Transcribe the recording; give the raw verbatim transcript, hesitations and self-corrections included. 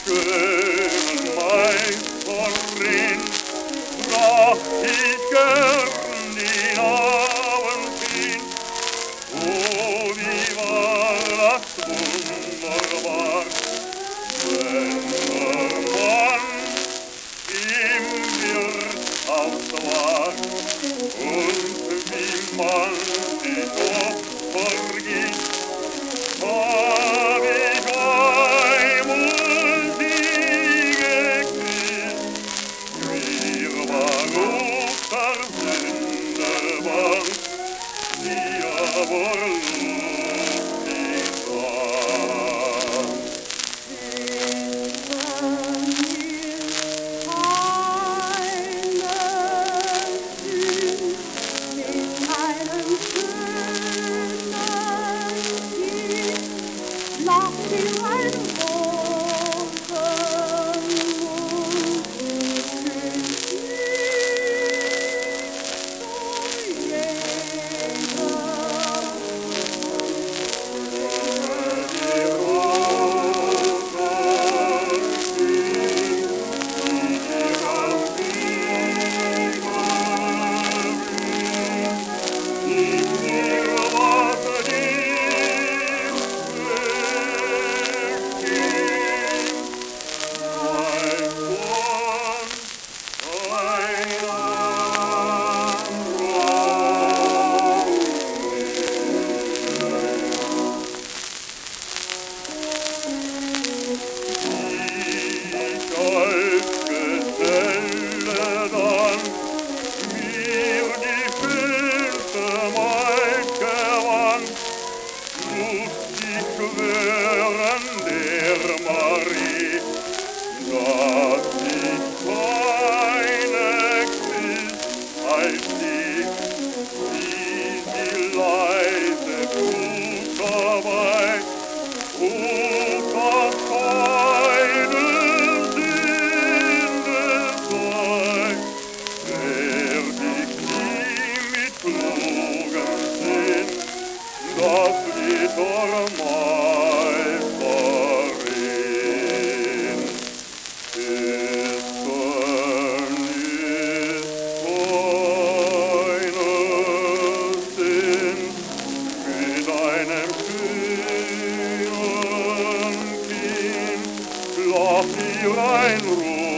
schönen Meisterin traf ich gern die Abend hin. Oh, wie war das wunderbar, wenn der Mann im Wirtshaus war und wie man sich oft vergisst. Hab ich einmal sie geküsst, wir waren auf der Sünderbank, sie aber lustig war. Nach wie ein Rosenmund küsst nicht so jeder. Die Rosen sind in ihrem Wiegen, in ihr Wasser schwören der Marie, dass ich keine küss, als sie, wie sie leise tut dabei, und dass keine Sünde sei, der die Knie mit klugen Sinn, das Lieder Meisterin. Ist verließ keine Sinn mit einem kühnen Kind, lass ihr ein Ruhe.